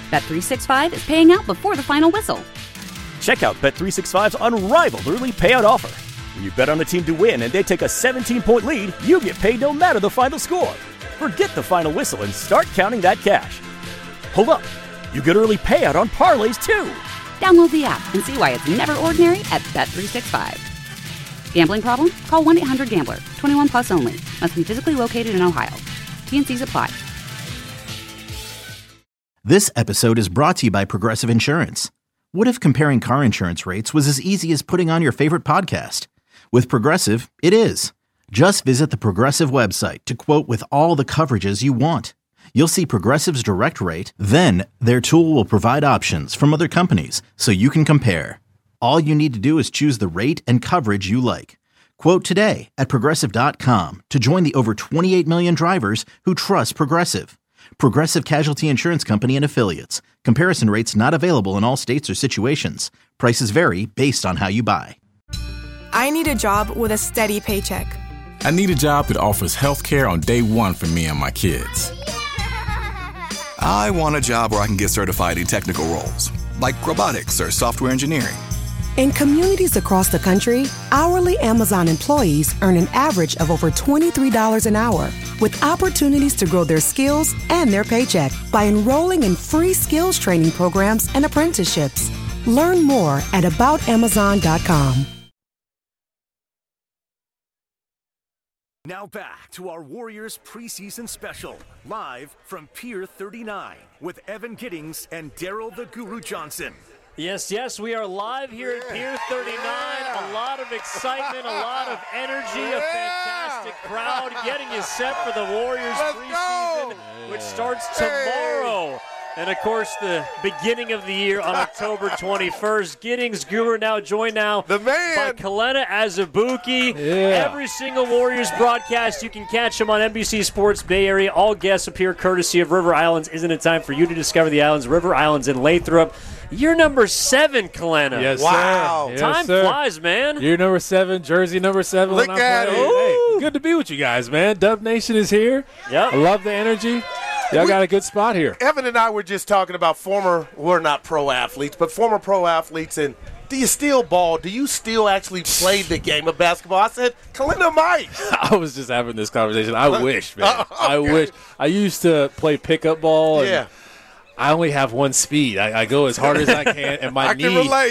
Bet365 is paying out before the final whistle. Check out Bet365's unrivaled early payout offer. When you bet on a team to win and they take a 17-point lead, you get paid no matter the final score. Forget the final whistle and start counting that cash. Hold up. You get early payout on parlays, too. Download the app and see why it's never ordinary at Bet365. Gambling problem? Call 1-800-GAMBLER. 21 plus only. Must be physically located in Ohio. T&Cs apply. This episode is brought to you by Progressive Insurance. What if comparing car insurance rates was as easy as putting on your favorite podcast? With Progressive, it is. Just visit the Progressive website to quote with all the coverages you want. You'll see Progressive's direct rate, then their tool will provide options from other companies so you can compare. All you need to do is choose the rate and coverage you like. Quote today at Progressive.com to join the over 28 million drivers who trust Progressive. Progressive Casualty Insurance Company and Affiliates. Comparison rates not available in all states or situations. Prices vary based on how you buy. I need a job with a steady paycheck. I need a job that offers health care on day one for me and my kids. I want a job where I can get certified in technical roles, like robotics or software engineering. In communities across the country, hourly Amazon employees earn an average of over $23 an hour, with opportunities to grow their skills and their paycheck by enrolling in free skills training programs and apprenticeships. Learn more at aboutamazon.com. Now back to our Warriors preseason special, live from Pier 39 with Evan Giddings and Daryl the Guru Johnson. Yes, we are live here at Pier 39. A lot of excitement, a lot of energy, a fantastic crowd getting you set for the Warriors preseason, which starts tomorrow. And, of course, the beginning of the year on October 21st. Giddings, Guru now joined by Kelena Azubuike. Every single Warriors broadcast, you can catch him on NBC Sports Bay Area. All guests appear courtesy of River Islands. Isn't it time for you to discover the islands? River Islands in Lathrop. You're number 7, Kelena. Yes, wow. Sir. Yes, Time flies, man. You're number 7, jersey number 7. Look at it. Hey, good to be with you guys, man. Dub Nation is here. Yep. I love the energy. Y'all got a good spot here. Evan and I were just talking about we're not pro athletes, but former pro athletes. And do you still ball? Do you still actually play the game of basketball? I said, Kelena might. I was just having this conversation. I wish, man. Okay. I wish. I used to play pickup ball. And I only have one speed. I go as hard as I can, and my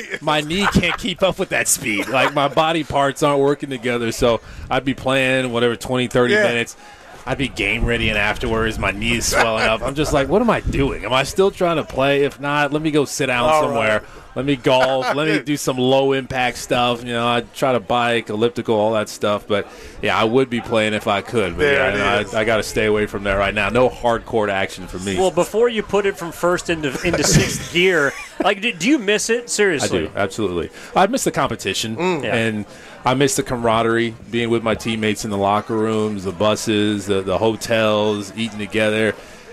knee can't keep up with that speed. Like, my body parts aren't working together, so I'd be playing 20, 30 minutes. I'd be game ready, and afterwards my knee is swelling up. I'm just like, what am I doing? Am I still trying to play? If not, let me go sit down somewhere. Right. Let me golf. Let me do some low-impact stuff. You know, I'd try to bike, elliptical, all that stuff. But, I would be playing if I could. But, I got to stay away from that right now. No hard court action for me. Well, before you put it from first into sixth gear, like, do you miss it? Seriously. I do, absolutely. I miss the competition, and I miss the camaraderie, being with my teammates in the locker rooms, the buses, the hotels, eating together.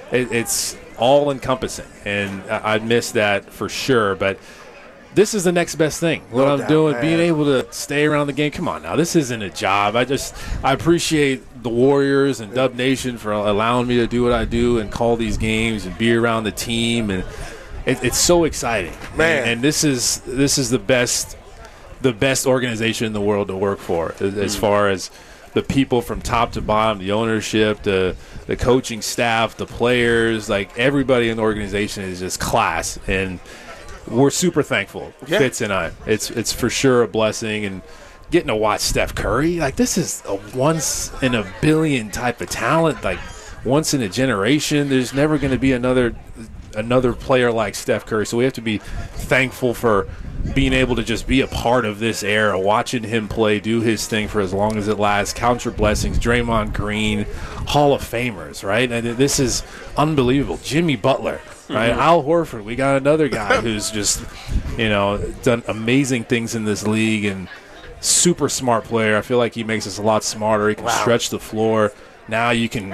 It's all-encompassing, and I miss that for sure. But this is the next best thing. What I'm doing, being able to stay around the game. Come on now, this isn't a job. I appreciate the Warriors and Dub Nation for allowing me to do what I do and call these games and be around the team, and it's so exciting, man. And this is the best organization in the world to work for, as far as the people from top to bottom, the ownership, the coaching staff, the players, like everybody in the organization is just class, and we're super thankful. Fitz and I, it's for sure a blessing, and getting to watch Steph Curry, like, this is a once in a billion type of talent, like once in a generation. There's never going to be another player like Steph Curry, so we have to be thankful for being able to just be a part of this era, watching him play, do his thing for as long as it lasts. Count your blessings. Draymond Green, Hall of Famers, right? And this is unbelievable. Jimmy Butler, right? Al Horford. We got another guy who's just, done amazing things in this league, and super smart player. I feel like he makes us a lot smarter. He can stretch the floor. Now you can,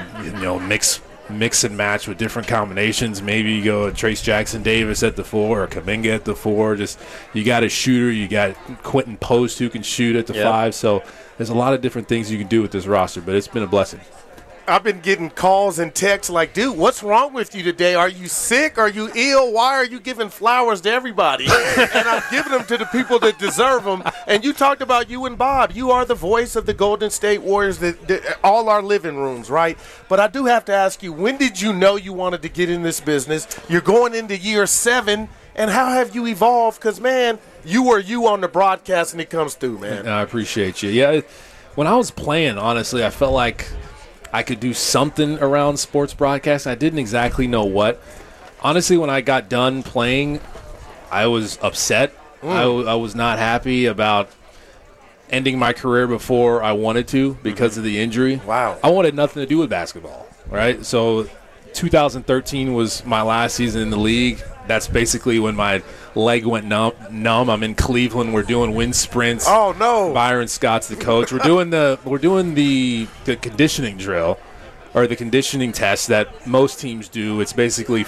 mix and match with different combinations. Maybe you go Trace Jackson Davis at the 4 or Kuminga at the 4. Just, you got a shooter. You got Quentin Post who can shoot at the 5. So there's a lot of different things you can do with this roster, but it's been a blessing. I've been getting calls and texts like, dude, what's wrong with you today? Are you sick? Are you ill? Why are you giving flowers to everybody? And I'm giving them to the people that deserve them. And you talked about you and Bob. You are the voice of the Golden State Warriors, that all our living rooms, right? But I do have to ask you, when did you know you wanted to get in this business? You're going into year 7. And how have you evolved? Because, man, you were you on the broadcast, and it comes through, man. I appreciate you. Yeah, when I was playing, honestly, I felt like I could do something around sports broadcast. I didn't exactly know what. Honestly, when I got done playing, I was upset. I was not happy about ending my career before I wanted to because of the injury. Wow. I wanted nothing to do with basketball, right? So 2013 was my last season in the league. That's basically when my leg went numb. I'm in Cleveland. We're doing wind sprints. Oh no! Byron Scott's the coach. We're doing the conditioning drill, or the conditioning test that most teams do. It's basically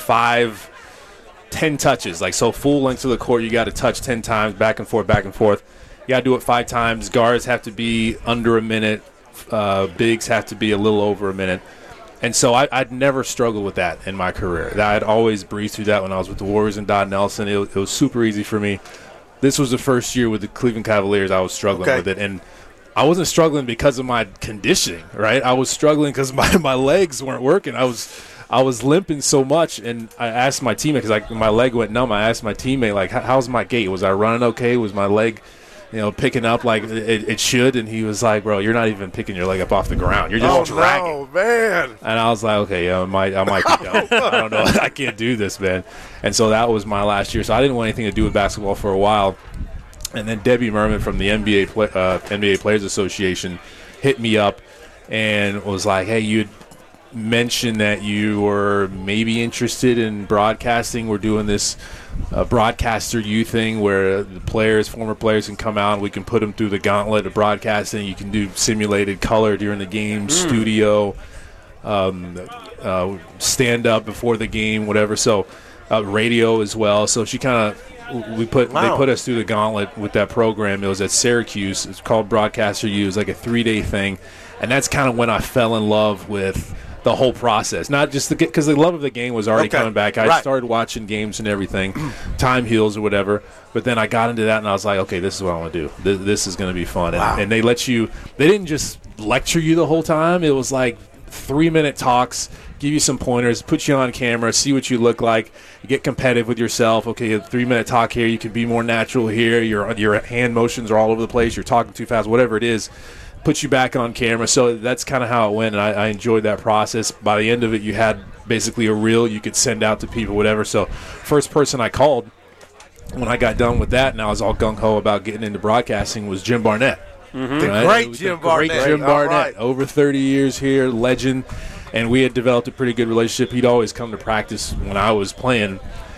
10 touches. Like, so full length of the court, you got to touch 10 times, back and forth, back and forth. You got to do it 5 times. Guards have to be under a minute. Bigs have to be a little over a minute. And so I'd never struggled with that in my career. I'd always breezed through that when I was with the Warriors and Don Nelson. It was super easy for me. This was the first year with the Cleveland Cavaliers I was struggling with it. And I wasn't struggling because of my conditioning, right? I was struggling because my legs weren't working. I was limping so much, and I asked my teammate, because my leg went numb, I asked my teammate, like, how's my gait? Was I running okay? Was my leg picking up like it should? And he was like, bro, you're not even picking your leg up off the ground. You're just dragging. Oh, man. And I was like, okay, I might be done. I don't know. I can't do this, man. And so that was my last year. So I didn't want anything to do with basketball for a while. And then Debbie Merman from the NBA Players Association hit me up and was like, hey, you'd mentioned that you were maybe interested in broadcasting. We're doing this broadcaster U thing where the former players can come out and we can put them through the gauntlet of broadcasting. You can do simulated color during the game, studio, stand up before the game, whatever. So radio as well. So she kind of they put us through the gauntlet with that program. It was at Syracuse. It's called Broadcaster U. It was like a 3-day thing, and that's kind of when I fell in love with the whole process. Not just because the love of the game was already coming back. I started watching games and everything, time heals or whatever. But then I got into that and I was like, okay, this is what I want to do. This is going to be fun. And they didn't just lecture you the whole time. It was like 3-minute talks, give you some pointers, put you on camera, see what you look like. You get competitive with yourself. Okay, a 3-minute talk here. You can be more natural here. Your hand motions are all over the place. You're talking too fast, whatever it is. Put you back on camera. So that's kind of how it went, and I enjoyed that process. By the end of it, you had basically a reel you could send out to people, whatever. So first person I called when I got done with that, and I was all gung-ho about getting into broadcasting, was Jim Barnett. Mm-hmm. The great Jim Barnett. Over 30 years here, legend. And we had developed a pretty good relationship. He'd always come to practice when I was playing,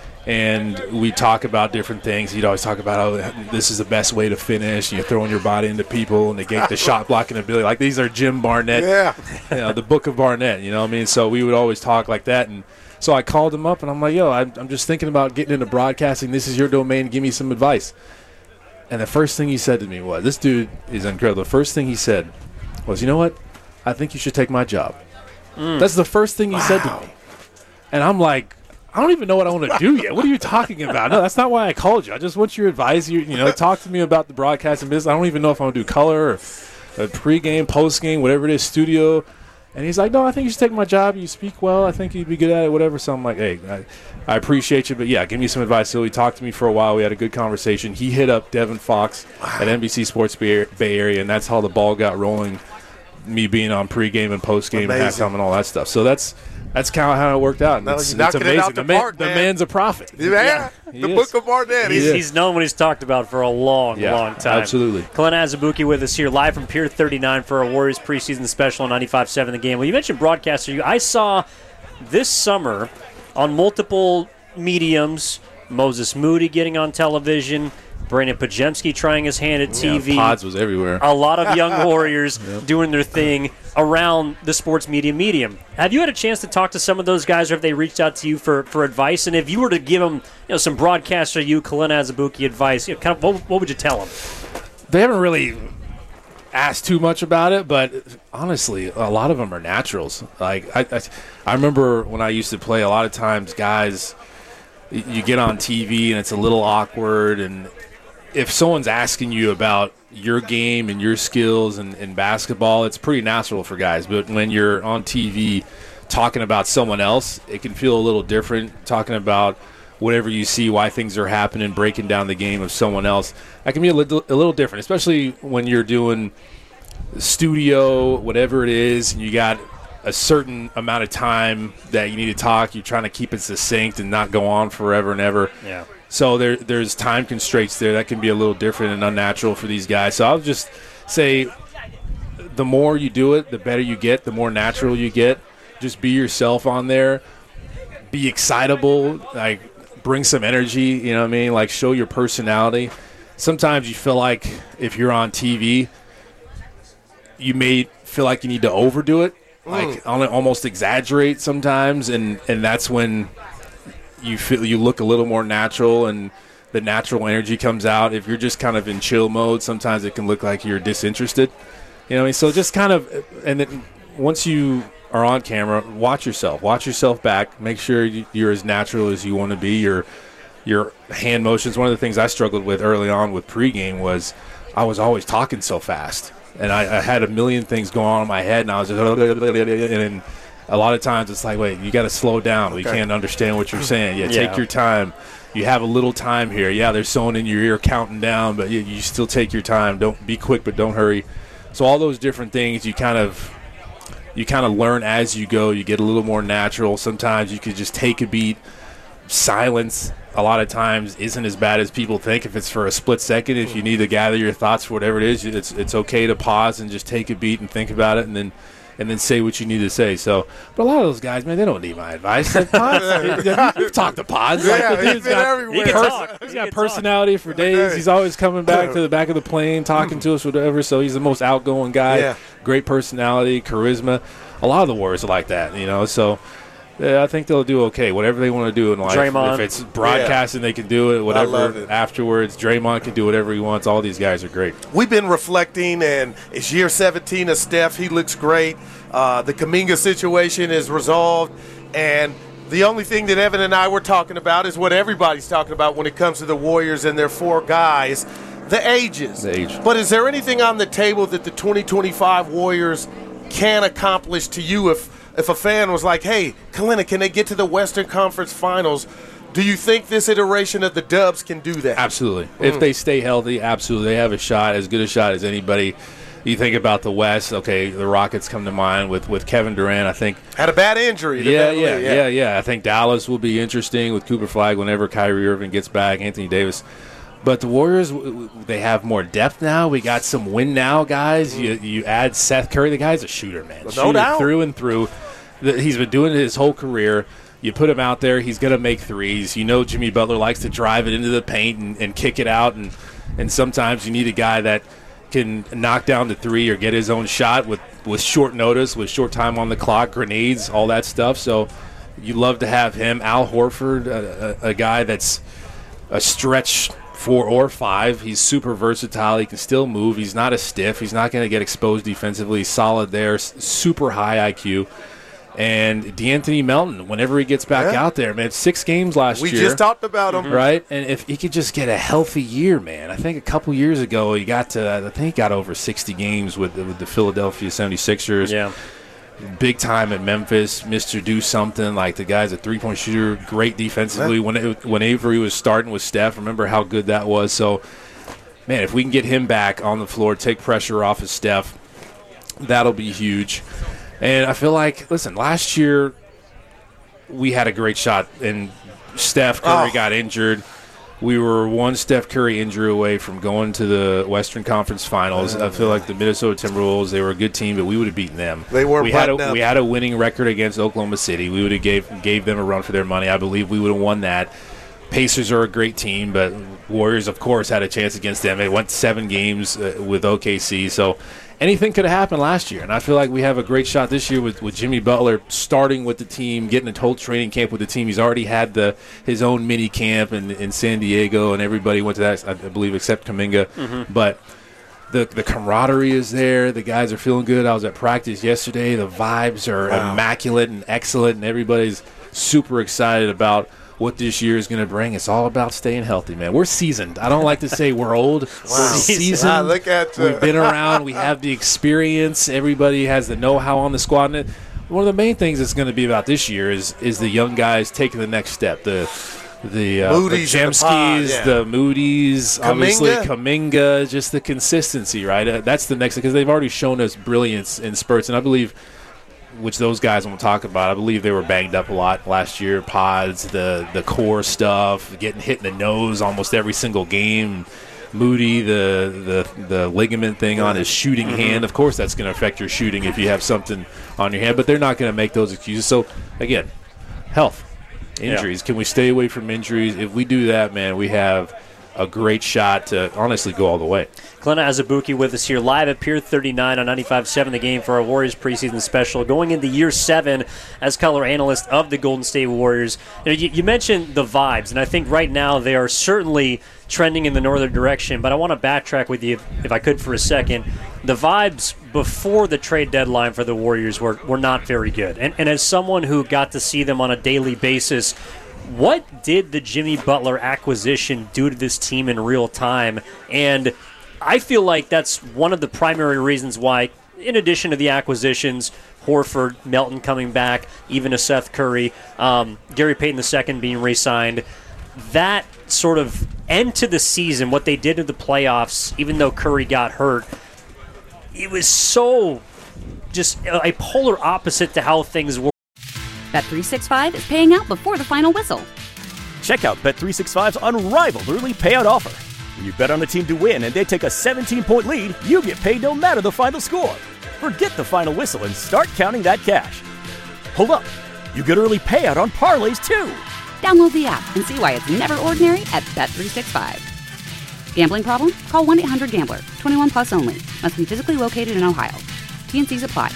and we'd talk about different things. He'd always talk about, oh, this is the best way to finish. You're throwing your body into people and negate the shot blocking ability. Like, these are Jim Barnett, the Book of Barnett, you know what I mean? So we would always talk like that. And so I called him up, and I'm like, yo, I'm just thinking about getting into broadcasting. This is your domain. Give me some advice. And the first thing he said to me was, this dude is incredible. The first thing he said was, you know what? I think you should take my job. That's the first thing he said to me. And I'm like, I don't even know what I want to do yet. What are you talking about? No, that's not why I called you. I just want your advice. Talk to me about the broadcasting business. I don't even know if I want to do color or pregame, postgame, whatever it is, studio. And he's like, no, I think you should take my job. You speak well. I think you'd be good at it, whatever. So I'm like, hey, I appreciate you, but yeah, give me some advice. So he talked to me for a while. We had a good conversation. He hit up Devin Fox at NBC Sports Bay Area, and that's how the ball got rolling, me being on pregame and postgame and halftime and all that stuff. So that's kind of how it worked out. And it's amazing. The man's a prophet. Yeah, the Book of Barnett. He's known what he's talked about for a long time. Absolutely. Kalina Azubuike with us here live from Pier 39 for our Warriors preseason special on 95.7 The Game. Well, you mentioned broadcaster. I saw this summer on multiple mediums, Moses Moody getting on television, Brandon Pajemski trying his hand at TV. Pods was everywhere. A lot of young Warriors doing their thing around the sports media medium. Have you had a chance to talk to some of those guys, or have they reached out to you for advice? And if you were to give them some broadcaster Kalina Azubuike advice, kind of what would you tell them? They haven't really ask too much about it, but honestly, a lot of them are naturals. Like I remember when I used to play, a lot of times guys, you get on TV and it's a little awkward, and if someone's asking you about your game and your skills in basketball, it's pretty natural for guys. But when you're on TV talking about someone else, it can feel a little different. Talking about whatever you see, why things are happening, breaking down the game of someone else, that can be a little different, especially when you're doing studio, whatever it is, and you got a certain amount of time that you need to talk. You're trying to keep it succinct and not go on forever and ever. Yeah. So there's time constraints there that can be a little different and unnatural for these guys. So I'll just say the more you do it, the better you get, the more natural you get. Just be yourself on there. Be excitable, like bring some energy, you know what I mean? Like show your personality. Sometimes you feel like if you're on TV, you may feel like you need to overdo it, like almost exaggerate sometimes, and that's when you feel you look a little more natural and the natural energy comes out. If you're just kind of in chill mode, sometimes it can look like you're disinterested. You know what I mean? So just kind of, and then once you are on camera, watch yourself back, make sure you're as natural as you want to be. Your hand motions. One of the things I struggled with early on with pregame was I was always talking so fast, and I had a million things going on in my head, and I was just, and a lot of times it's like, wait, you got to slow down. We can't understand what you're saying. Take your time. You have a little time here. Yeah, there's someone in your ear counting down, but you still take your time. Don't be quick, but don't hurry. So all those different things you kind of learn as you go. You get a little more natural. Sometimes you could just take a beat. Silence a lot of times isn't as bad as people think. If it's for a split second, if you need to gather your thoughts for whatever it is, it's okay to pause and just take a beat and think about it, and then say what you need to say. So, but a lot of those guys, man, they don't need my advice. You've talked to Pods. He's got personality for days. He's always coming back to the back of the plane, talking to us, whatever. So he's the most outgoing guy. Yeah. Great personality, charisma. A lot of the Warriors are like that, you know. So I think they'll do okay. Whatever they want to do in life. Draymond. If it's broadcasting, they can do it. Whatever afterwards, Draymond can do whatever he wants. All these guys are great. We've been reflecting, and it's year 17 of Steph. He looks great. The Kuminga situation is resolved, and the only thing that Evan and I were talking about is what everybody's talking about when it comes to the Warriors and their four guys, the ages. The age. But is there anything on the table that the 2025 Warriors can accomplish to you if a fan was like, hey, Kalina, can they get to the Western Conference Finals? Do you think this iteration of the Dubs can do that? Absolutely. If they stay healthy, absolutely. They have a shot, as good a shot as anybody. You think about the West, okay, the Rockets come to mind with Kevin Durant, I think. Had a bad injury. Yeah. I think Dallas will be interesting with Cooper Flag whenever Kyrie Irving gets back, Anthony Davis. But the Warriors, they have more depth now. We got some win now guys. You add Seth Curry. The guy's a shooter, man. No doubt. Through and through. He's been doing it his whole career. You put him out there, he's going to make threes. You know Jimmy Butler likes to drive it into the paint and kick it out. And sometimes you need a guy that can knock down the three or get his own shot with short notice, with short time on the clock, grenades, all that stuff. So you love to have him. Al Horford, a guy that's a stretch 4 or 5. He's super versatile. He can still move. He's not a stiff. He's not going to get exposed defensively. He's solid there. Super high IQ. And D'Anthony Melton, whenever he gets back out there, man, 6 games last year. We just talked about him. Right? And if he could just get a healthy year, man. I think a couple years ago he got over 60 games with the Philadelphia 76ers. Yeah. Big time at Memphis. Mr. Do Something. Like, the guy's a three-point shooter, great defensively. When Avery was starting with Steph, remember how good that was. So, man, if we can get him back on the floor, take pressure off of Steph, that'll be huge. And I feel like, listen, last year we had a great shot, and Steph Curry got injured. We were one Steph Curry injury away from going to the Western Conference Finals. I feel like the Minnesota Timberwolves, they were a good team, but we would have beaten them. They weren't. We had a winning record against Oklahoma City. We would have gave them a run for their money. I believe we would have won that. Pacers are a great team, but Warriors, of course, had a chance against them. They went 7 games with OKC, so anything could have happened last year. And I feel like we have a great shot this year with Jimmy Butler starting with the team, getting a whole training camp with the team. He's already had his own mini camp in San Diego, and everybody went to that, I believe, except Kuminga. But The camaraderie is there. The guys are feeling good. I was at practice yesterday. The vibes are immaculate and excellent, and everybody's super excited about what this year is going to bring. It's all about staying healthy, man. We're seasoned. I don't like to say we're old. We're seasoned. Look at We've been around. We have the experience. Everybody has the know-how on the squad. And one of the main things that's going to be about this year is the young guys taking the next step. The Jamskis, the Moody's, obviously Kuminga, just the consistency, right? That's the next, because they've already shown us brilliance in spurts, and I believe, which those guys we'll talk about, I believe they were banged up a lot last year. Pods, the core stuff, getting hit in the nose almost every single game. Moody, the ligament thing on his shooting hand. Of course that's going to affect your shooting if you have something on your hand, but they're not going to make those excuses. So, again, health. Injuries. Yeah. Can we stay away from injuries? If we do that, man, we have a great shot to honestly go all the way. Glenna Azubuike with us here live at Pier 39 on 95.7 The Game for our Warriors preseason special. Going into year 7 as color analyst of the Golden State Warriors. You mentioned the vibes, and I think right now they are certainly trending in the northern direction, but I want to backtrack with you, if I could, for a second. The vibes before the trade deadline for the Warriors were not very good. And as someone who got to see them on a daily basis, what did the Jimmy Butler acquisition do to this team in real time? And I feel like that's one of the primary reasons why, in addition to the acquisitions, Horford, Melton coming back, even a Seth Curry, Gary Payton II being re-signed, that sort of end to the season, what they did in the playoffs, even though Curry got hurt, it was so just a polar opposite to how things were. Bet365 is paying out before the final whistle. Check out Bet365's unrivaled early payout offer. When you bet on a team to win and they take a 17-point lead, you get paid no matter the final score. Forget the final whistle and start counting that cash. Hold up. You get early payout on parlays, too. Download the app and see why it's never ordinary at Bet365. Gambling problem? Call 1-800-GAMBLER. 21 plus only. Must be physically located in Ohio. T&Cs apply.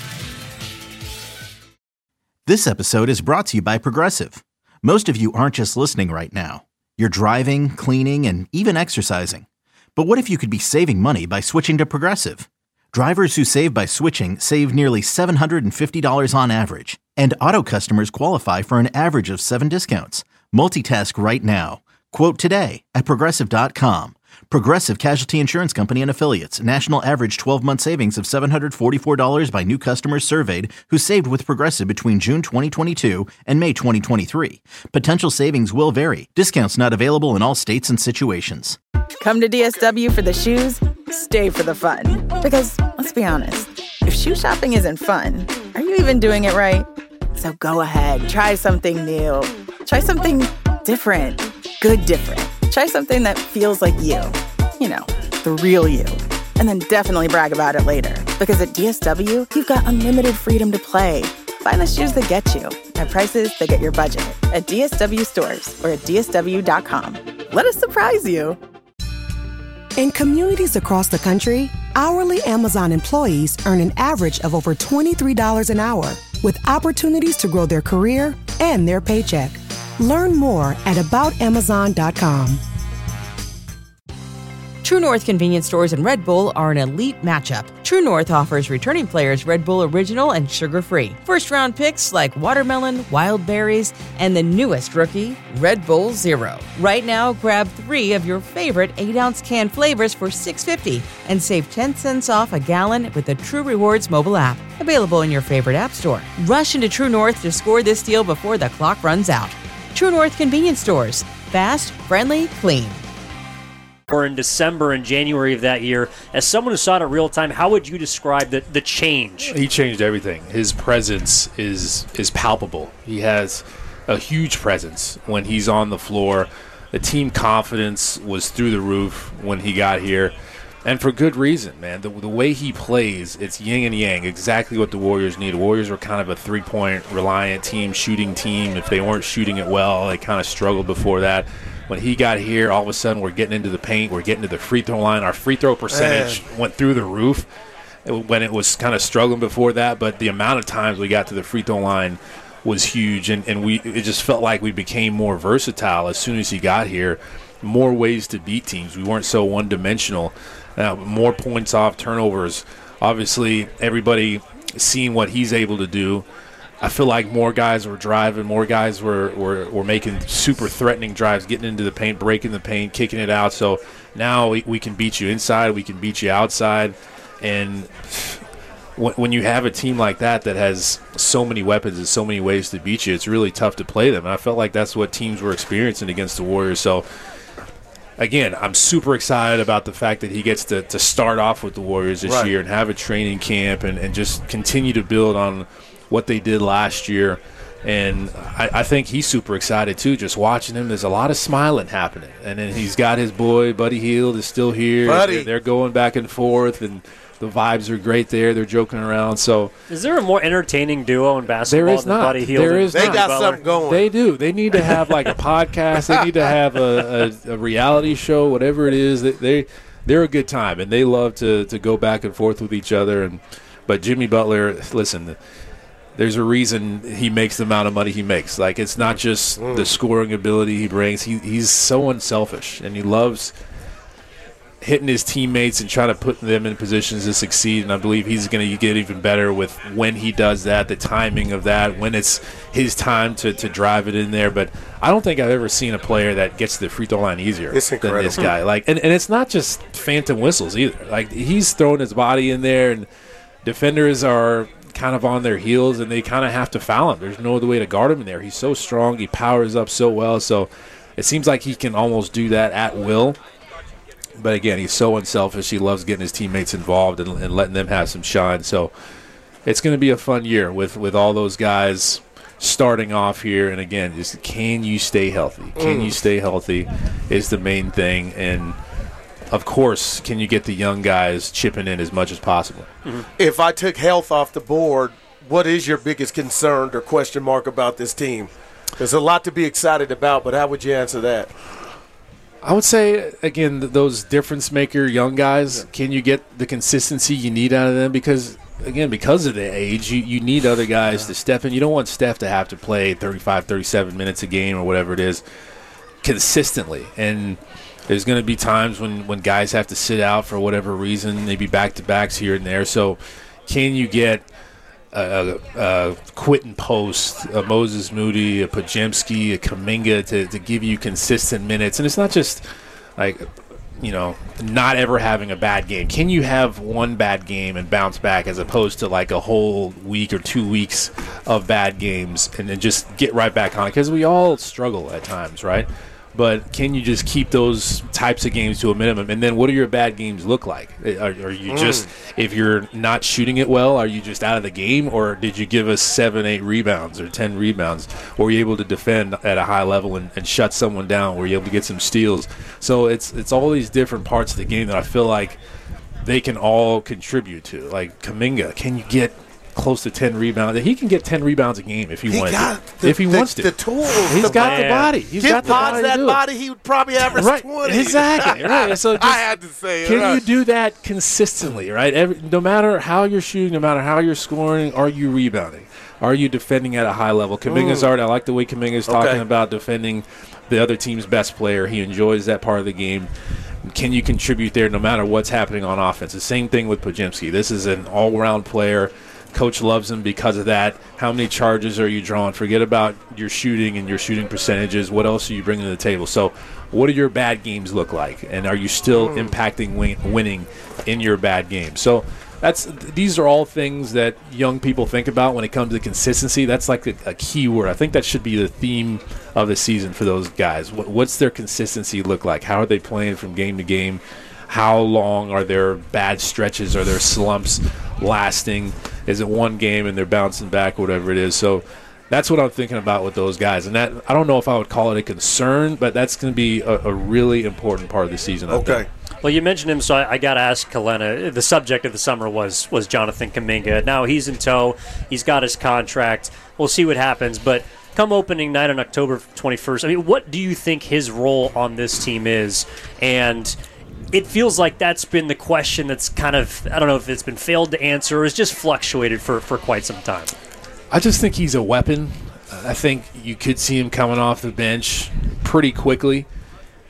This episode is brought to you by Progressive. Most of you aren't just listening right now. You're driving, cleaning, and even exercising. But what if you could be saving money by switching to Progressive? Drivers who save by switching save nearly $750 on average. And auto customers qualify for an average of 7 discounts. Multitask right now. Quote today at Progressive.com. Progressive Casualty Insurance Company and Affiliates. National average 12-month savings of $744 by new customers surveyed who saved with Progressive between June 2022 and May 2023. Potential savings will vary. Discounts not available in all states and situations. Come to DSW for the shoes, stay for the fun. Because, let's be honest, if shoe shopping isn't fun, are you even doing it right? So go ahead, try something new. Try something different. Good different. Try something that feels like you. You know, the real you. And then definitely brag about it later. Because at DSW, you've got unlimited freedom to play. Find the shoes that get you at prices that get your budget at DSW stores or at DSW.com. Let us surprise you. In communities across the country, hourly Amazon employees earn an average of over $23 an hour, with opportunities to grow their career and their paycheck. Learn more at aboutamazon.com. True North convenience stores and Red Bull are an elite matchup. True North offers returning players Red Bull Original and sugar-free. First-round picks like watermelon, wild berries, and the newest rookie, Red Bull Zero. Right now, grab 3 of your favorite 8-ounce can flavors for $6.50 and save 10 cents off a gallon with the True Rewards mobile app. Available in your favorite app store. Rush into True North to score this deal before the clock runs out. True North convenience stores. Fast, friendly, clean. Or in December and January of that year, as someone who saw it in real time, how would you describe the change? He changed everything. His presence is palpable. He has a huge presence when he's on the floor. The team confidence was through the roof when he got here, and for good reason, man. The way he plays, it's yin and yang, exactly what the Warriors need. The Warriors were kind of a three-point reliant team, shooting team. If they weren't shooting it well, they kind of struggled before that. When he got here, all of a sudden we're getting into the paint, we're getting to the free throw line. Our free throw percentage went through the roof when it was kind of struggling before that, but the amount of times we got to the free throw line was huge, and it just felt like we became more versatile as soon as he got here, more ways to beat teams. We weren't so one-dimensional. more points off turnovers. Obviously, everybody seeing what he's able to do. I feel like more guys were driving, more guys were making super threatening drives, getting into the paint, breaking the paint, kicking it out. So now we can beat you inside, we can beat you outside. And when you have a team like that has so many weapons and so many ways to beat you, it's really tough to play them. And I felt like that's what teams were experiencing against the Warriors. So, again, I'm super excited about the fact that he gets to start off with the Warriors this year and have a training camp and just continue to build on what they did last year. And I think he's super excited, too, just watching him. There's a lot of smiling happening. And then he's got his boy, Buddy Hield, is still here. They're going back and forth, and the vibes are great there. They're joking around. So, is there a more entertaining duo in basketball than Buddy Hield? There is not. They got something going. They do. They need to have like a podcast. They need to have a reality show, whatever it is. They're a good time, and they love to go back and forth with each other. But Jimmy Butler, listen, there's a reason he makes the amount of money he makes. Like, it's not just the scoring ability he brings. He's so unselfish, and he loves hitting his teammates and trying to put them in positions to succeed. And I believe he's going to get even better with when he does that, the timing of that, when it's his time to drive it in there. But I don't think I've ever seen a player that gets to the free throw line easier than this guy. Like, and it's not just phantom whistles either. Like, he's throwing his body in there, and defenders are kind of on their heels, and they kind of have to foul him. There's no other way to guard him in there. He's so strong. He powers up so well. So it seems like he can almost do that at will. But, again, he's so unselfish. He loves getting his teammates involved and letting them have some shine. So it's going to be a fun year with all those guys starting off here. And, again, just can you stay healthy? Can you stay healthy is the main thing. And, of course, can you get the young guys chipping in as much as possible? If I took health off the board, what is your biggest concern or question mark about this team? There's a lot to be excited about, but how would you answer that? I would say, again, those difference-maker young guys, can you get the consistency you need out of them? Because, again, because of the age, you need other guys to step in. You don't want Steph to have to play 35, 37 minutes a game or whatever it is consistently. And there's going to be times when guys have to sit out for whatever reason, maybe back-to-backs here and there. So can you get a Quentin Post, a Moses Moody, a Podziemski, a Kuminga to give you consistent minutes? And it's not just like, not ever having a bad game. Can you have one bad game and bounce back as opposed to like a whole week or 2 weeks of bad games and then just get right back on it? Because we all struggle at times, right? But can you just keep those types of games to a minimum? And then what do your bad games look like? Are you just, if you're not shooting it well, are you just out of the game? Or did you give us 7, 8 rebounds or 10 rebounds? Or were you able to defend at a high level and shut someone down? Were you able to get some steals? So it's all these different parts of the game that I feel like they can all contribute to. Like Kuminga, can you get close to 10 rebounds? He can get 10 rebounds a game if he wants to. If he wants to. The tools. He's got the body. He's got the body to do body, he would probably average 20. Exactly. Right. So I had to say it. Can you do that consistently, right? No matter how you're shooting, no matter how you're scoring, are you rebounding? Are you defending at a high level? Kuminga's I like the way Kuminga's talking about defending the other team's best player. He enjoys that part of the game. Can you contribute there no matter what's happening on offense? The same thing with Podziemski. This is an all-around player. Coach loves him because of that. How many charges are you drawing? Forget about your shooting and your shooting percentages. What else are you bringing to the table? So what do your bad games look like? And are you still impacting winning in your bad games? So these are all things that young people think about when it comes to consistency. That's like a key word. I think that should be the theme of the season for those guys. What's their consistency look like? How are they playing from game to game? How long are their bad stretches or their slumps lasting? Is it one game and they're bouncing back, whatever it is? So that's what I'm thinking about with those guys. And that, I don't know if I would call it a concern, but that's going to be a really important part of the season. Okay. Well, you mentioned him, so I got to ask Helena. The subject of the summer was Jonathan Kuminga. Now he's in tow. He's got his contract. We'll see what happens. But come opening night on October 21st, I mean, what do you think his role on this team is? And it feels like that's been the question that's kind of, I don't know if it's been failed to answer or has just fluctuated for quite some time. I just think he's a weapon. I think you could see him coming off the bench pretty quickly.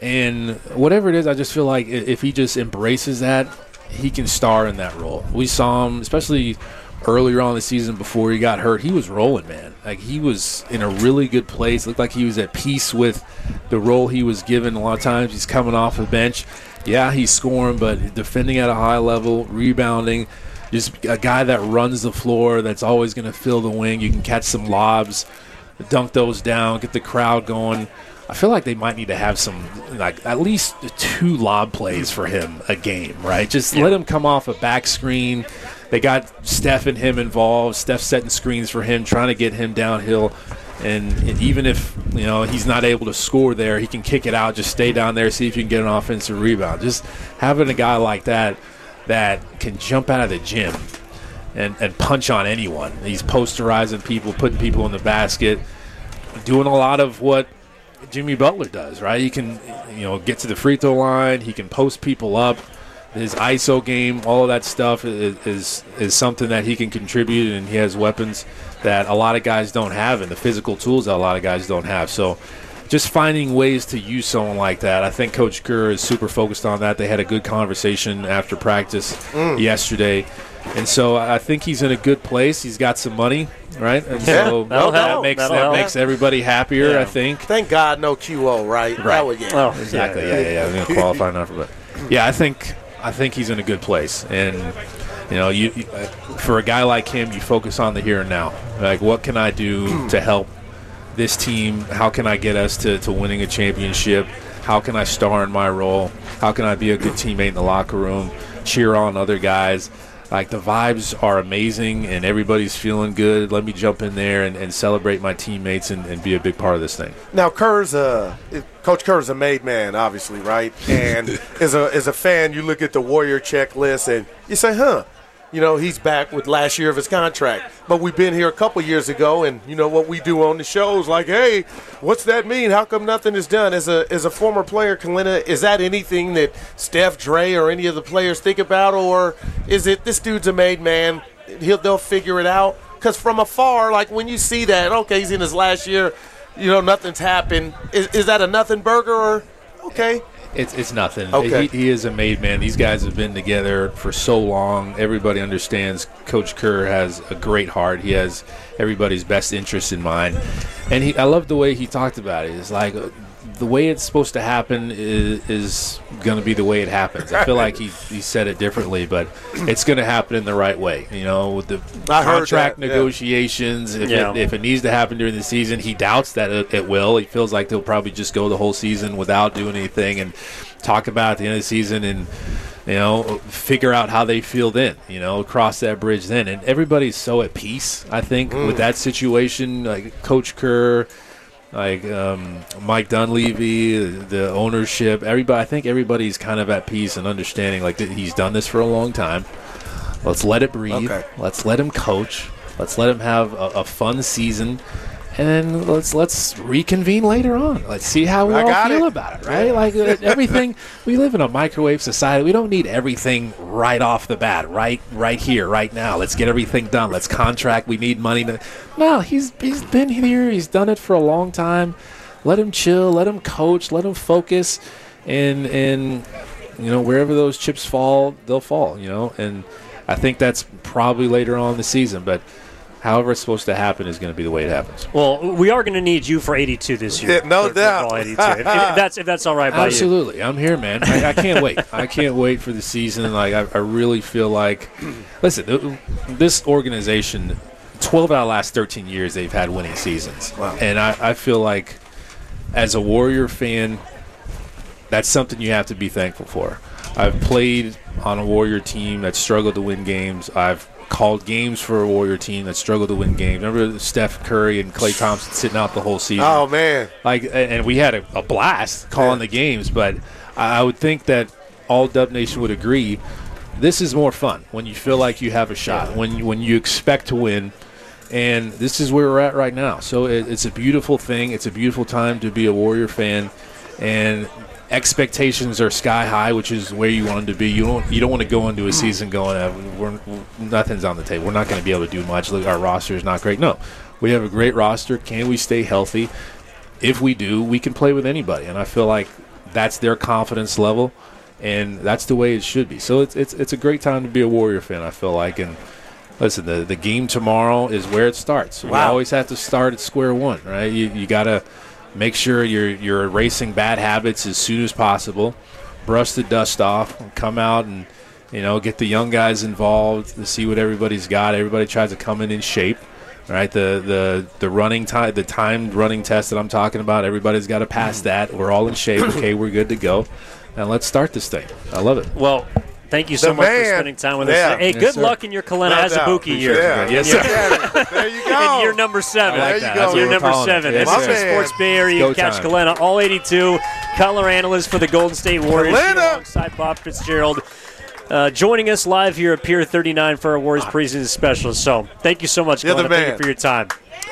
And whatever it is, I just feel like if he just embraces that, he can star in that role. We saw him, especially earlier on in the season before he got hurt, he was rolling, man. Like, he was in a really good place. Looked like he was at peace with the role he was given. A lot of times he's coming off the bench. Yeah, he's scoring, but defending at a high level, rebounding, just a guy that runs the floor, that's always going to fill the wing. You can catch some lobs, dunk those down, get the crowd going. I feel like they might need to have some, like, at least 2 lob plays for him a game, right? Just let him come off a back screen. They got Steph and him involved. Steph setting screens for him, trying to get him downhill. And even if, he's not able to score there, he can kick it out, just stay down there, see if you can get an offensive rebound. Just having a guy like that can jump out of the gym and punch on anyone. He's posterizing people, putting people in the basket, doing a lot of what Jimmy Butler does, right? He can, get to the free throw line. He can post people up. His ISO game, all of that stuff is something that he can contribute, and he has weapons that a lot of guys don't have and the physical tools that a lot of guys don't have. So just finding ways to use someone like that. I think Coach Kerr is super focused on that. They had a good conversation after practice yesterday. And so I think he's in a good place. He's got some money, right? And so that makes everybody happier, I think. Thank God no QO, right? Exactly. Yeah. I'm going to qualify enough for that. Yeah, I think he's in a good place. And, you for a guy like him, you focus on the here and now. Like, what can I do to help this team? How can I get us to winning a championship? How can I star in my role? How can I be a good teammate in the locker room, cheer on other guys? Like, the vibes are amazing and everybody's feeling good. Let me jump in there and celebrate my teammates and be a big part of this thing. Now, Coach Kerr's a made man, obviously, right? And as a fan, you look at the Warrior checklist and you say, he's back with last year of his contract. But we've been here a couple years ago, and what we do on the show is like, hey, what's that mean? How come nothing is done? As a former player, Kalina, is that anything that Steph, Dre, or any of the players think about? Or is it this dude's a made man, they'll figure it out? Because from afar, like when you see that, okay, he's in his last year, nothing's happened. Is that a nothing burger or okay? It's nothing. Okay. He is a made man. These guys have been together for so long. Everybody understands Coach Kerr has a great heart. He has everybody's best interest in mind. And I love the way he talked about it. It's like the way it's supposed to happen is going to be the way it happens. I feel like he said it differently, but it's going to happen in the right way. With the contract negotiations, if it needs to happen during the season, he doubts that it will. He feels like they'll probably just go the whole season without doing anything and talk about it at the end of the season and figure out how they feel then, cross that bridge then. And everybody's so at peace, I think, with that situation. Like Coach Kerr, like Mike Dunleavy, the ownership, everybody. I think everybody's kind of at peace and understanding like that he's done this for a long time. Let's let it breathe. Okay. Let's let him coach. Let's let him have a fun season. And then let's reconvene later on. Let's see how we all feel about it, right? Like everything, we live in a microwave society. We don't need everything right off the bat, right here, right now. Let's get everything done. Let's contract. We need money. No, he's been here. He's done it for a long time. Let him chill. Let him coach. Let him focus. And wherever those chips fall, they'll fall. And I think that's probably later on in the season, but. However it's supposed to happen is going to be the way it happens. Well, we are going to need you for 82 this year. Yeah, no doubt. 82. if that's all right by you. Absolutely. I'm here, man. I can't wait. I can't wait for the season. Like I really feel like, listen, this organization, 12 out of the last 13 years, they've had winning seasons. Wow. And I feel like as a Warrior fan, that's something you have to be thankful for. I've played on a Warrior team that struggled to win games. I've called games for a Warrior team that struggled to win games. Remember Steph Curry and Klay Thompson sitting out the whole season? Oh, man. And we had a blast calling the games, but I would think that all Dub Nation would agree this is more fun when you feel like you have a shot, when you expect to win, and this is where we're at right now. So it's a beautiful thing. It's a beautiful time to be a Warrior fan, and expectations are sky high, which is where you want them to be. You don't want to go into a season going, nothing's on the table. We're not going to be able to do much. Look, our roster is not great. No, we have a great roster. Can we stay healthy? If we do, we can play with anybody. And I feel like that's their confidence level, and that's the way it should be. So it's a great time to be a Warrior fan, I feel like. And listen, the game tomorrow is where it starts. Wow. We always have to start at square one, right? You got to make sure you're erasing bad habits as soon as possible, brush the dust off, and come out and get the young guys involved to see what everybody's got. Everybody tries to come in shape. Right, the running time, the timed running test that I'm talking about, everybody's got to pass that. We're all in shape. Okay, we're good to go. Now let's start this thing. I love it. Well, thank you so much for spending time with us. Hey, good luck in your Kalena Azubuike year. Yeah. Yes, sir. There you go. In year number 7. There you go. That's year number 7. Yes, This is Sports Bay Area. You can catch Kalena, all 82, color analyst for the Golden State Warriors, alongside Bob Fitzgerald. Joining us live here at Pier 39 for our Warriors preseason special. So thank you so much, Glenn. Thank you for your time.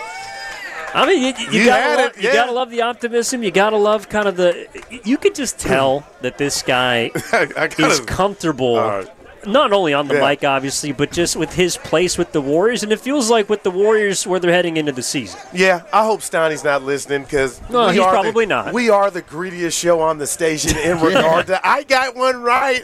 I mean, you gotta love the optimism. You gotta love kind of you could just tell that this guy is comfortable. Not only on the mic, obviously, but just with his place with the Warriors. And it feels like with the Warriors where they're heading into the season. Yeah, I hope Steiny's not listening because he's probably not. We are the greediest show on the station in regard to I got one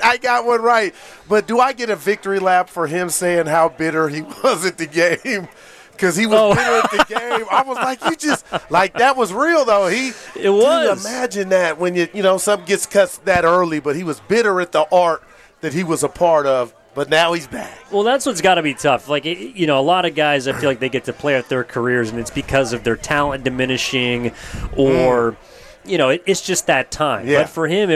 right. But do I get a victory lap for him saying how bitter he was at the game? Because he was bitter at the game. I was like, that was real, though. It was. Imagine that when something gets cut that early, but he was bitter at the art that he was a part of, but now he's back. Well, that's what's got to be tough. Like, a lot of guys, I feel like they get to play out their careers, and it's because of their talent diminishing or, it's just that time. Yeah. But for him,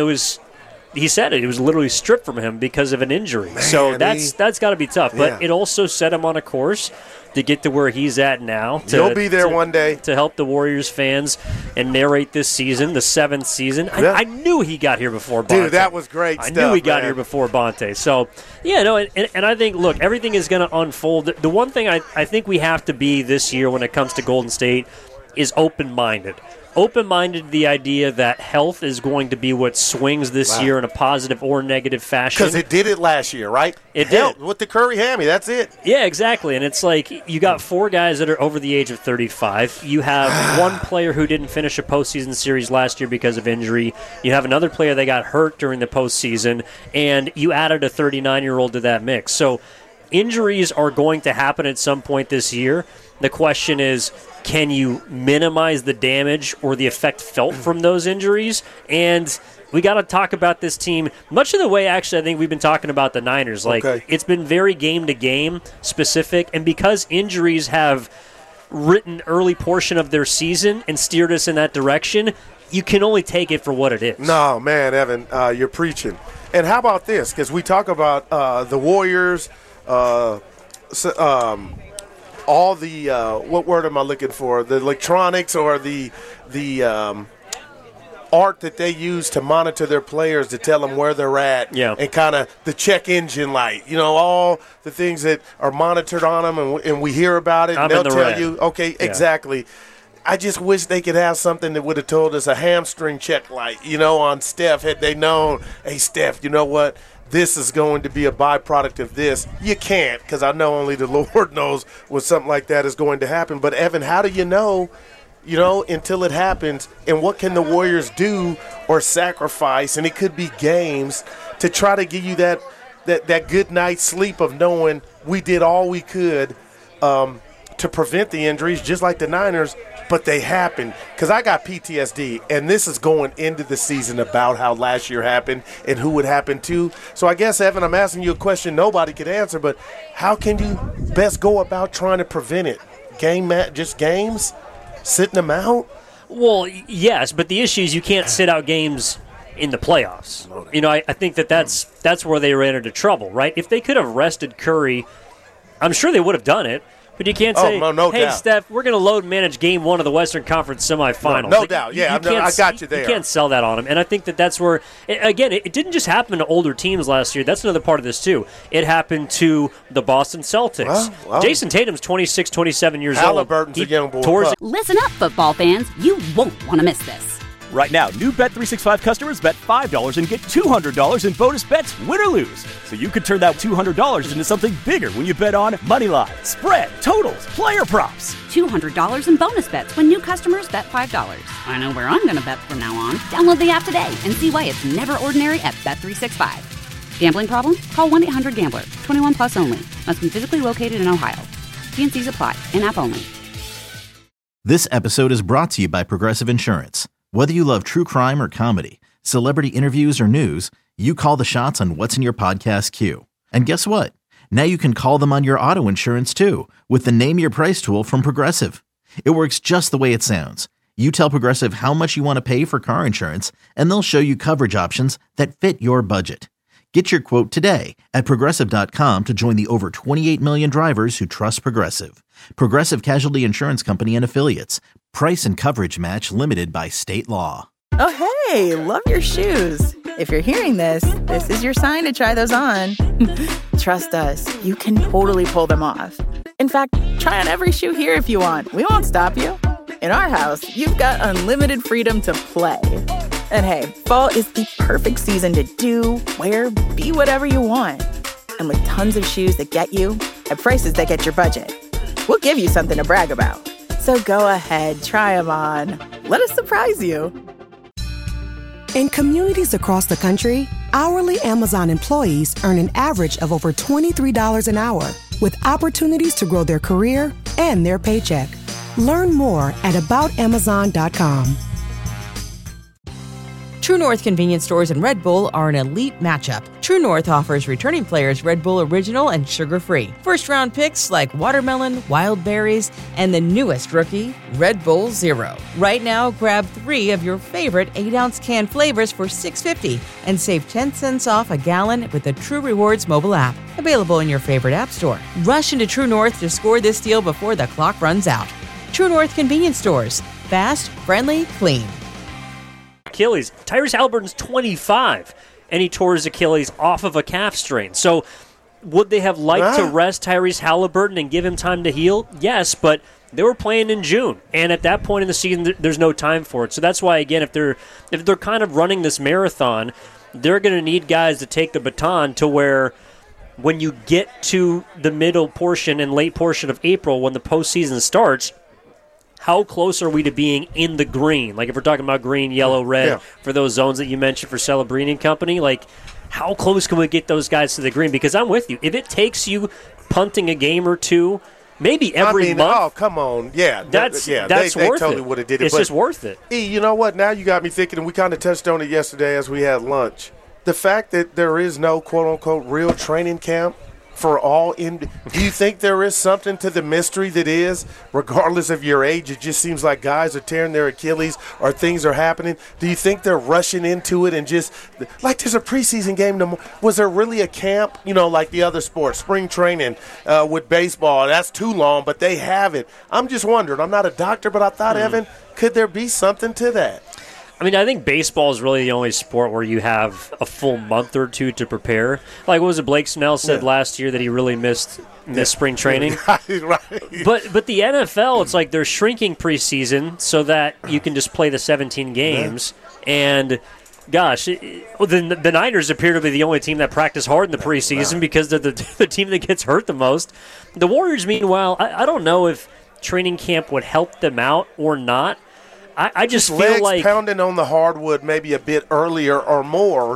he said it was literally stripped from him because of an injury. Man, so that's got to be tough. But it also set him on a course to get to where he's at now. He'll be there one day. To help the Warriors fans and narrate this season, the 7th season. Yeah. I knew he got here before Bonte. Dude, that was great I knew he got here before Bonte. So, and I think, look, everything is going to unfold. The one thing I think we have to be this year when it comes to Golden State is open-minded. Open-minded to the idea that health is going to be what swings this year in a positive or negative fashion. Because it did it last year, right? It did. With the Curry hammy, that's it. Yeah, exactly. And it's like you got 4 guys that are over the age of 35. You have one player who didn't finish a postseason series last year because of injury. You have another player that got hurt during the postseason. And you added a 39-year-old to that mix. So injuries are going to happen at some point this year. The question is, can you minimize the damage or the effect felt from those injuries? And we got to talk about this team much of the way, actually, I think we've been talking about the Niners. It's been very game-to-game specific, and because injuries have written early portion of their season and steered us in that direction, you can only take it for what it is. No, man, Evan, you're preaching. And how about this? Because we talk about the Warriors, all the what word am I looking for? The electronics or the art that they use to monitor their players to tell them where they're at, and kind of the check engine light. All the things that are monitored on them, and we hear about it, and they'll tell you, exactly. I just wish they could have something that would have told us a hamstring check light, on Steph. Had they known, hey, Steph, you know what? This is going to be a byproduct of this. You can't, because I know only the Lord knows when something like that is going to happen. But, Evan, how do you know, until it happens? And what can the Warriors do or sacrifice? And it could be games to try to give you that good night's sleep of knowing we did all we could to prevent the injuries, just like the Niners. But they happen, because I got PTSD, and this is going into the season about how last year happened and who it happened to. So I guess, Evan, I'm asking you a question nobody could answer, but how can you best go about trying to prevent it? Just games? Sitting them out? Well, yes, but the issue is you can't sit out games in the playoffs. I think that's where they ran into trouble, right? If they could have rested Curry, I'm sure they would have done it. But you can't say, hey, doubt. Steph, we're going to load manage game 1 of the Western Conference semifinals. No doubt. Yeah, I got you there. You can't sell that on him. And I think that's where, again, it didn't just happen to older teams last year. That's another part of this, too. It happened to the Boston Celtics. Well. Jason Tatum's 26, 27 years old. Halliburton's a young boy. Listen up, football fans. You won't want to miss this. Right now, new Bet365 customers bet $5 and get $200 in bonus bets, win or lose. So you could turn that $200 into something bigger when you bet on money line, spread, totals, player props. $200 in bonus bets when new customers bet $5. I know where I'm going to bet from now on. Download the app today and see why it's never ordinary at Bet365. Gambling problem? Call 1-800-GAMBLER. 21 plus only. Must be physically located in Ohio. T&Cs apply. In-app only. This episode is brought to you by Progressive Insurance. Whether you love true crime or comedy, celebrity interviews or news, you call the shots on what's in your podcast queue. And guess what? Now you can call them on your auto insurance too with the Name Your Price tool from Progressive. It works just the way it sounds. You tell Progressive how much you want to pay for car insurance, and they'll show you coverage options that fit your budget. Get your quote today at Progressive.com to join the over 28 million drivers who trust Progressive. Progressive Casualty Insurance Company and Affiliates. Price and coverage match limited by state law. Oh, hey, love your shoes. If you're hearing this, this is your sign to try those on. Trust us, you can totally pull them off. In fact, try on every shoe here if you want. We won't stop you. In our house, you've got unlimited freedom to play. And hey, fall is the perfect season to do, wear, be whatever you want. And with tons of shoes that get you at prices that get your budget, we'll give you something to brag about. So go ahead, try them on. Let us surprise you. In communities across the country, hourly Amazon employees earn an average of over $23 an hour, with opportunities to grow their career and their paycheck. Learn more at aboutamazon.com. True North convenience stores and Red Bull are an elite matchup. True North offers returning players Red Bull Original and sugar-free. First-round picks like watermelon, wild berries, and the newest rookie, Red Bull Zero. Right now, grab 3 of your favorite 8-ounce can flavors for $6.50 and save 10 cents off a gallon with the True Rewards mobile app. Available in your favorite app store. Rush into True North to score this deal before the clock runs out. True North convenience stores. Fast, friendly, clean. Achilles. Tyrese Halliburton's 25, and he tore his Achilles off of a calf strain. So would they have liked to rest Tyrese Halliburton and give him time to heal? Yes, but they were playing in June, and at that point in the season, there's no time for it. So that's why, again, if they're kind of running this marathon, they're going to need guys to take the baton to where when you get to the middle portion and late portion of April, when the postseason starts, how close are we to being in the green? Like if we're talking about green, yellow, red, for those zones that you mentioned for Celebrini and company, like how close can we get those guys to the green? Because I'm with you. If it takes you punting a game or two, maybe every month. Oh, come on. Yeah. That's they worth totally it. would have did it. It's just worth it. You know what? Now you got me thinking, and we kind of touched on it yesterday as we had lunch. The fact that there is no quote-unquote real training camp for all do you think there is something to the mystery that is, regardless of your age, it just seems like guys are tearing their Achilles or things are happening? Do you think they're rushing into it and just, like there's a preseason game tomorrow? Was there really a camp, like the other sports, spring training with baseball? That's too long, but they have it. I'm just wondering. I'm not a doctor, but I thought, Evan, could there be something to that? I mean, I think baseball is really the only sport where you have a full month or two to prepare. Like, what was it, Blake Snell said last year that he really missed spring training? Right. But the NFL, it's like they're shrinking preseason so that you can just play the 17 games. And, gosh, the Niners appear to be the only team that practice hard in the preseason because they're the team that gets hurt the most. The Warriors, meanwhile, I don't know if training camp would help them out or not. I just feel legs like pounding on the hardwood maybe a bit earlier or more.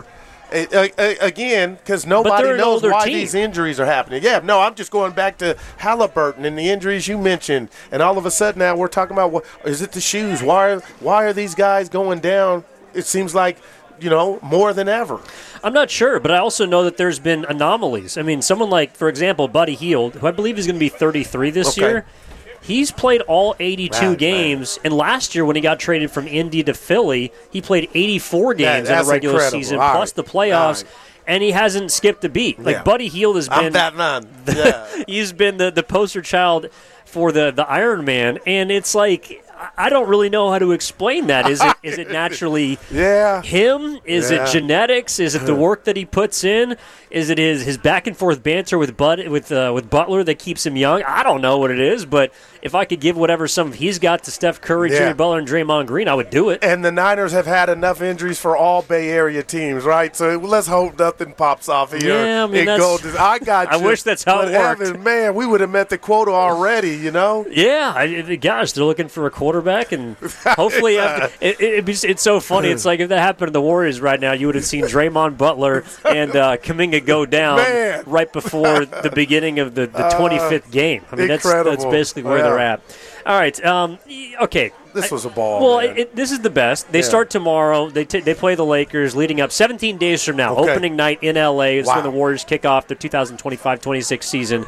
Again, because nobody knows why these injuries are happening. Yeah, no, I'm just going back to Halliburton and the injuries you mentioned, and all of a sudden now we're talking about, is it the shoes? Why are these guys going down? It seems like, more than ever. I'm not sure, but I also know that there's been anomalies. I mean, someone like, for example, Buddy Hield, who I believe is going to be 33 this year. He's played all 82 games, and last year when he got traded from Indy to Philly, he played 84 games in the regular season, plus the playoffs, and he hasn't skipped a beat. Like, Buddy Hield has been he's been the poster child for the Iron Man, and it's like, I don't really know how to explain that. Is it naturally him? Is it genetics? Is it the work that he puts in? Is it his back and forth banter with Butler that keeps him young? I don't know what it is, but if I could give whatever some he's got to Steph Curry, Jimmy Butler, and Draymond Green, I would do it. And the Niners have had enough injuries for all Bay Area teams, right? So let's hope nothing pops off here. Yeah, I mean, I got you. I wish that's how it worked. Evan, man, we would have met the quota already, you know? Yeah, gosh, they're looking for a quarterback, and hopefully it's so funny. It's like if that happened to the Warriors right now, you would have seen Draymond, Butler, and Kuminga go down right before the beginning of the 25th game. I mean, that's basically where they're at. All right, okay. This was a ball. Well, this is the best. They start tomorrow. They play the Lakers leading up 17 days from now. Okay. Opening night in L.A. is when the Warriors kick off their 2025-26 season.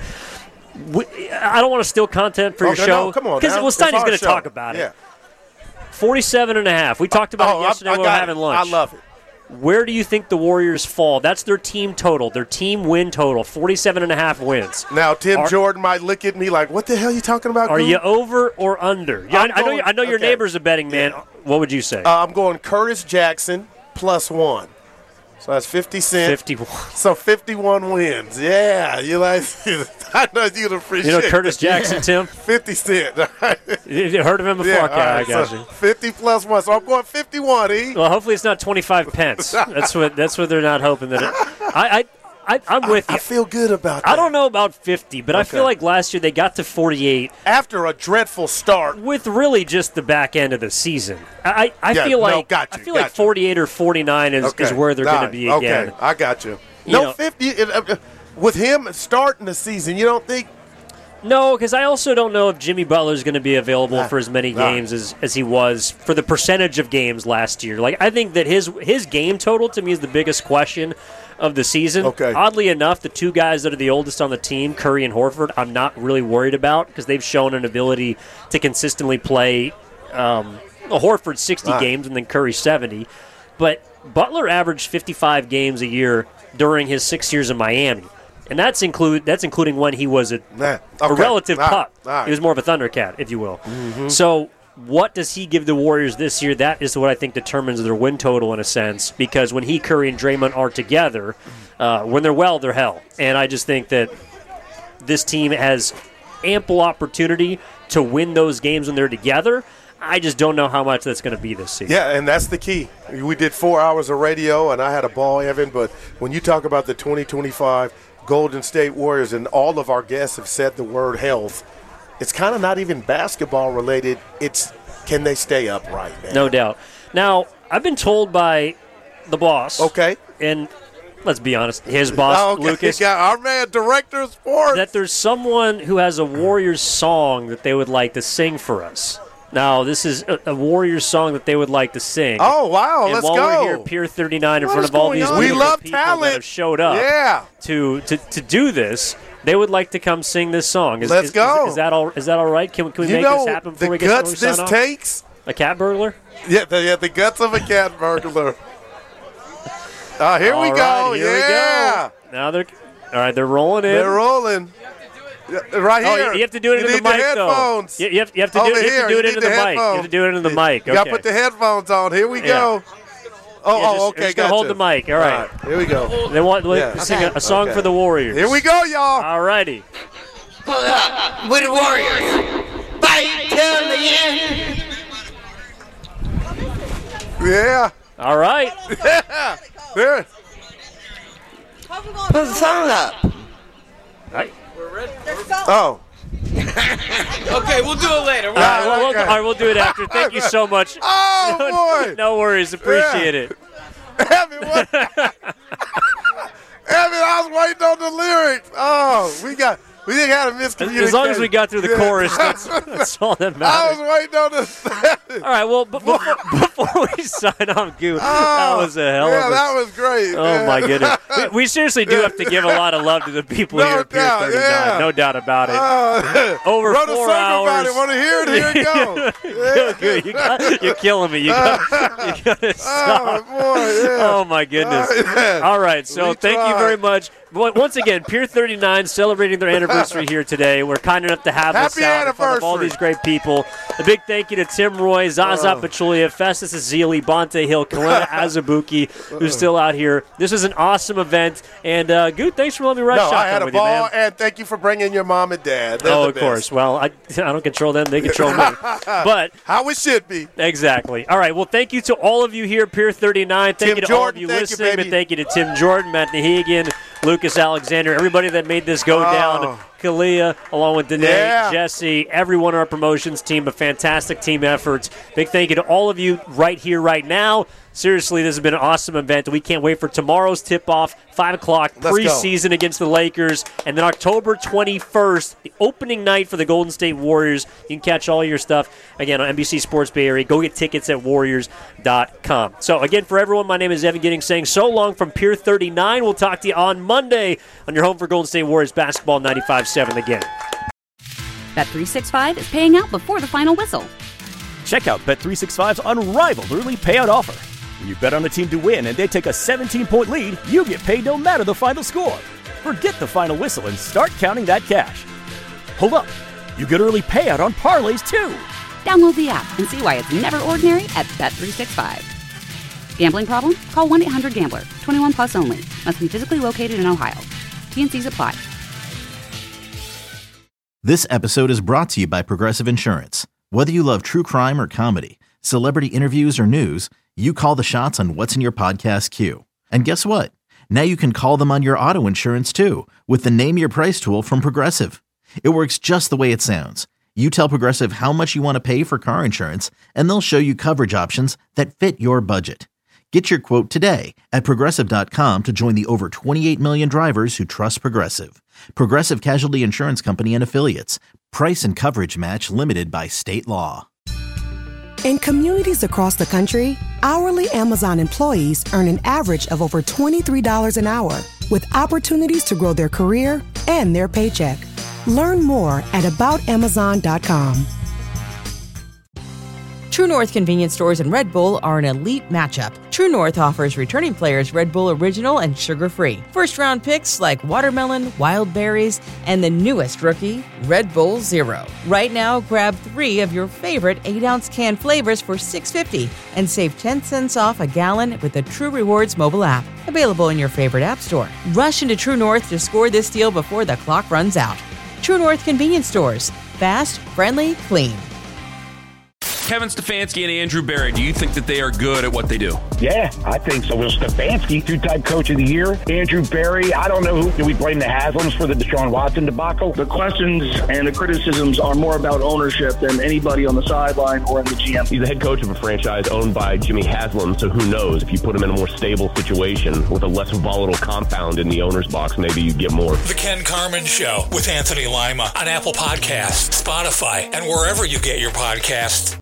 I don't want to steal content for your show. No, come on, because Steiny's going to talk about it. 47.5. We talked about it yesterday when we were having lunch. I love it. Where do you think the Warriors fall? That's their team total, their team win total, 47.5 wins. Now, Tim Jordan might look at me like, what the hell are you talking about? Are you over or under? Yeah, I know your neighbor's a betting man. What would you say? I'm going Curtis Jackson +1. So that's 50 cents. 51. So 51 wins. Yeah, you like? I know you'd appreciate. You know Curtis Jackson, Tim? 50 cents. You heard of him before? Okay, I got you. 50 +1. So I'm going 51. Well, hopefully it's not 25 pence. That's what they're not hoping that it. I'm with you. I feel good about that. I don't know about 50, but I feel like last year they got to 48 after a dreadful start with really just the back end of the season. I feel like 48 or 49 is where they're going to be again. Okay, I got you. No, 50 with him starting the season. You don't think? No, because I also don't know if Jimmy Butler is going to be available for as many games as he was for the percentage of games last year. Like I think that his game total to me is the biggest question of the season. Okay. Oddly enough, the two guys that are the oldest on the team, Curry and Horford, I'm not really worried about because they've shown an ability to consistently play Horford 60 games and then Curry 70. But Butler averaged 55 games a year during his 6 years in Miami. And that's including when he was a relative pup. He was more of a Thundercat, if you will. Mm-hmm. So what does he give the Warriors this year? That is what I think determines their win total in a sense, because when he, Curry, and Draymond are together, when they're well, they're hell. And I just think that this team has ample opportunity to win those games when they're together. I just don't know how much that's going to be this season. Yeah, and that's the key. We did 4 hours of radio, and I had a ball, Evan, but when you talk about the 2025 Golden State Warriors, and all of our guests have said the word health, it's kind of not even basketball related. It's can they stay upright, man? No doubt. Now, I've been told by the boss. Okay. And let's be honest, his boss, Lucas. Yeah, our man, director of sports. That there's someone who has a Warriors song that they would like to sing for us. Now, this is a Warriors song that they would like to sing. Oh, wow, and let's while go. We're here at Pier 39 in front of all these we love people talent that have showed up to do this, they would like to come sing this song. Let's go. Is that all right? Can we make this happen before we get started? The guts this takes? A cat burglar? Yeah, the guts of a cat burglar. Here we go. Here we go. Now they're rolling in. They're rolling. Right here. Oh, you have to do it into the mic, headphones. though. You have to do it into the mic. You have to do it into the mic. Okay. You got to put the headphones on. Here we go. Okay. Just gonna hold the mic. All right. Here we go. They want to sing a song for the Warriors. Here we go, y'all. All righty. Hold up. We're the Warriors. Fight till the end. Yeah. All right. Yeah. There. Put the song up. Right. Oh. Okay, we'll do it later. All right, we'll do it after. Thank you so much. Oh, boy. No worries. Appreciate it. Evan, what? Evan, I was waiting on the lyrics. Oh, we didn't have a miscommunication. As long as we got through the chorus, that's all that matters. I was waiting on the. All right, well, before we sign off, Goo, that was a hell of a... that was great. Oh, my goodness. We seriously do have to give a lot of love to the people here at Pier 39. Yeah. No doubt about it. Over wrote 4 a song hours. About it. Want to hear it? Here it goes. Good. You're killing me. You got to stop. Oh, boy, Oh, my goodness. All right, so thank you very much. Once again, Pier 39 celebrating their anniversary here today. We're kind enough to have us out in front of all these great people. A big thank you to Tim Roy, Zaza Pachulia, Festus Azili, Bonte Hill, Kalina Azubuki, who's still out here. This was an awesome event. And, Goot, thanks for letting me ride shotgun I had a with ball, you, man. and thank you for bringing your mom and dad. They're the of course. Well, I don't control them. They control me. But how it should be. Exactly. All right, well, thank you to all of you here at Pier 39. Thank you to all of you listening. But thank you to Tim Jordan, Matt Nahigian, Lucas Alexander, everybody that made this go down. Kalia, along with Danae, Jesse, everyone on our promotions team, a fantastic team effort. Big thank you to all of you right here, right now. Seriously, this has been an awesome event. We can't wait for tomorrow's tip-off, 5 o'clock, preseason against the Lakers. And then October 21st, the opening night for the Golden State Warriors. You can catch all your stuff, again, on NBC Sports Bay Area. Go get tickets at Warriors.com. So, again, for everyone, my name is Evan Giddings saying so long from Pier 39. We'll talk to you on Monday on your home for Golden State Warriors basketball 95-7 again. Bet365 is paying out before the final whistle. Check out Bet365's unrivaled early payout offer. When you bet on a team to win and they take a 17-point lead, you get paid no matter the final score. Forget the final whistle and start counting that cash. Hold up. You get early payout on parlays, too. Download the app and see why it's never ordinary at Bet365. Gambling problem? Call 1-800-GAMBLER. 21 plus only. Must be physically located in Ohio. T&Cs apply. This episode is brought to you by Progressive Insurance. Whether you love true crime or comedy, celebrity interviews or news, you call the shots on what's in your podcast queue. And guess what? Now you can call them on your auto insurance too with the Name Your Price tool from Progressive. It works just the way it sounds. You tell Progressive how much you want to pay for car insurance, and they'll show you coverage options that fit your budget. Get your quote today at Progressive.com to join the over 28 million drivers who trust Progressive. Progressive Casualty Insurance Company and Affiliates. Price and coverage match limited by state law. In communities across the country, hourly Amazon employees earn an average of over $23 an hour, with opportunities to grow their career and their paycheck. Learn more at aboutamazon.com. True North convenience stores and Red Bull are an elite matchup. True North offers returning players Red Bull Original and sugar-free. First-round picks like watermelon, wild berries, and the newest rookie, Red Bull Zero. Right now, grab 3 of your favorite 8-ounce can flavors for $6.50 and save 10 cents off a gallon with the True Rewards mobile app. Available in your favorite app store. Rush into True North to score this deal before the clock runs out. True North convenience stores. Fast, friendly, clean. Kevin Stefanski and Andrew Berry, do you think that they are good at what they do? Yeah, I think so. Will Stefanski, 2-time coach of the year. Andrew Berry, I don't know who. Do we blame the Haslams for the Deshaun Watson debacle? The questions and the criticisms are more about ownership than anybody on the sideline or in the GM. He's the head coach of a franchise owned by Jimmy Haslam, so who knows? If you put him in a more stable situation with a less volatile compound in the owner's box, maybe you get more. The Ken Carman Show with Anthony Lima on Apple Podcasts, Spotify, and wherever you get your podcasts.